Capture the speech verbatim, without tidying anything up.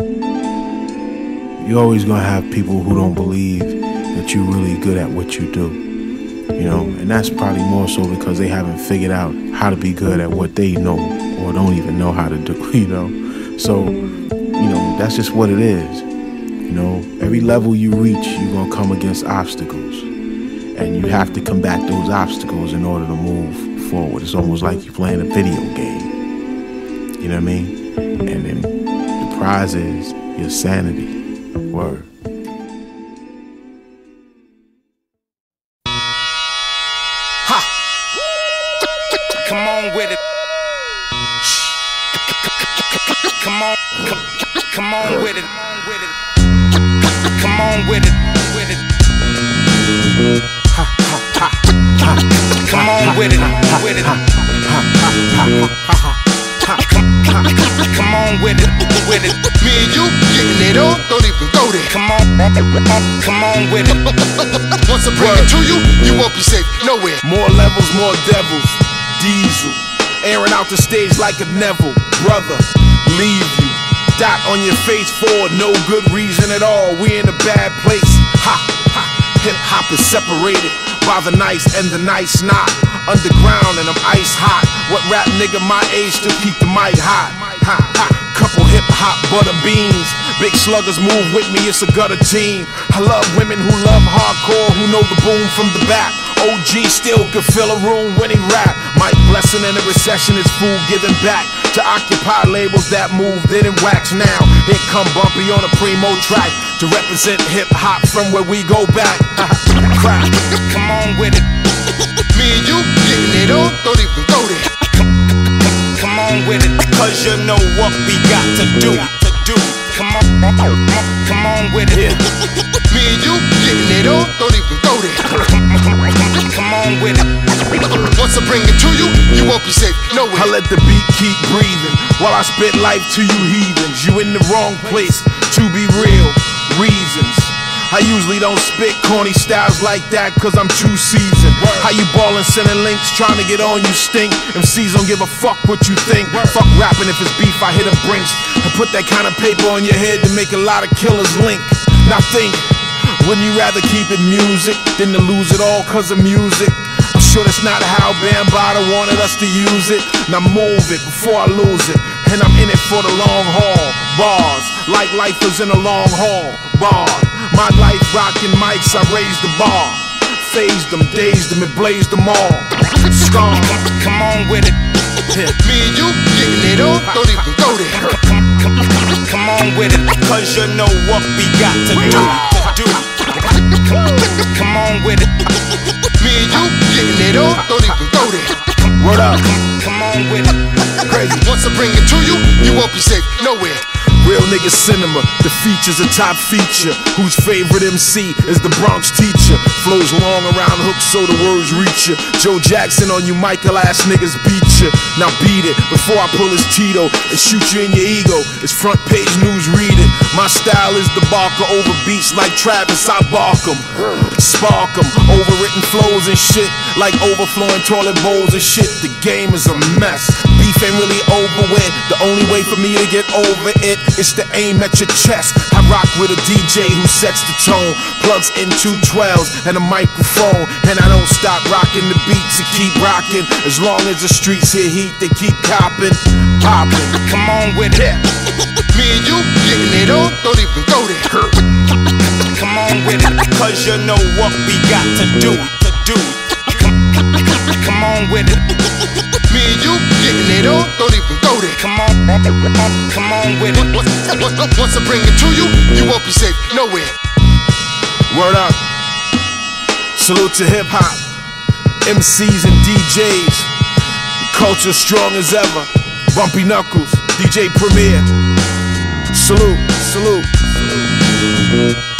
you're always gonna have people who don't believe that you're really good at what you do. You know, and that's probably more so because they haven't figured out how to be good at what they know or don't even know how to do, you know. So, you know, that's just what it is. You know, every level you reach, you're gonna come against obstacles. And you have to combat those obstacles in order to move forward. It's almost like you're playing a video game. You know what I mean? And then the prize is your sanity. Word. Come on with it. Come on, come on with it. Come on with it. With it. Come on with it. With it. Come on with it. With it. Me and you getting it on, don't even go there. Come on, come on with it. Once I bring it to you, you won't be safe nowhere. More levels, more devils. Diesel, airing out the stage like a Neville. Brother, leave you. Dot on your face for no good reason at all. We in a bad place. Ha, ha. Hip hop is separated by the nice and the nice not. Underground and I'm ice hot. What rap nigga my age still keep the mic hot? Ha, ha. Couple hip hop butter beans. Big sluggers move with me, it's a gutter team. I love women who love hardcore, who know the boom from the back. O G still could fill a room when he rap. Mike Blessing in a recession is food giving back to occupy labels that move, didn't wax now. Here come Bumpy on a primo track to represent hip hop from where we go back. Crap. Come on with it. Me and you getting it on, don't even go there. Come on with it. Cause you know what we got to do. To do. Come on, come on with it. Yeah. Me and you getting it on, don't even go there. Come on with it. Once I bring it to you, you won't be safe nowhere. I let the beat keep breathing while I spit life to you heathens. You in the wrong place, to be real, reasons. I usually don't spit corny styles like that cause I'm too seasoned. How you ballin', sending links, trying to get on you stink. M Cs don't give a fuck what you think. Fuck rapping, if it's beef I hit them brinks and put that kind of paper on your head to make a lot of killers link. Now think, wouldn't you rather keep it music than to lose it all cause of music? I'm sure that's not how Bambaataa wanted us to use it. Now move it before I lose it. And I'm in it for the long haul. Bars, like lifers in a long haul. Bar, my life rockin' mics, I raised the bar. Phased them, dazed them, and blazed them all. Scar, come on with it. Me and you getting it on, don't even go there. Come on with it. Cause you know what we got to do. To do. Come on with it. Me and you getting it on, don't even go there. Word up. Come on with it. Crazy. Once I bring it to you, you won't be safe nowhere. Real nigga cinema, the feature's a top feature. Whose favorite M C is the Bronx teacher? Flows long around hooks so the words reach you. Joe Jackson on you Michael ass niggas beat you. Now beat it before I pull his Tito and shoot you in your ego. It's front page news, read it. My style is the barker over beats like Travis, I bark 'em. Spark 'em, overwritten flows and shit. Like overflowing toilet bowls and shit. The game is a mess. Beef ain't really over with. The only way for me to get over it is to aim at your chest. I rock with a D J who sets the tone. Plugs in two twelves and a microphone. And I don't stop rocking the beats and keep rocking. As long as the streets hear heat, they keep copping. Popping. Come on with it. Me and you getting it on, don't even go there. Come on with it. Cause you know what we got to do. To do. Come on with it. Me and you getting it on, don't even go there. Come on, come on with it. Once I bring it to you, you won't be safe nowhere. Word up. Salute to hip hop, M Cs and D Js. The culture strong as ever. Bumpy Knuckles, D J Premier. Salute, salute, salute.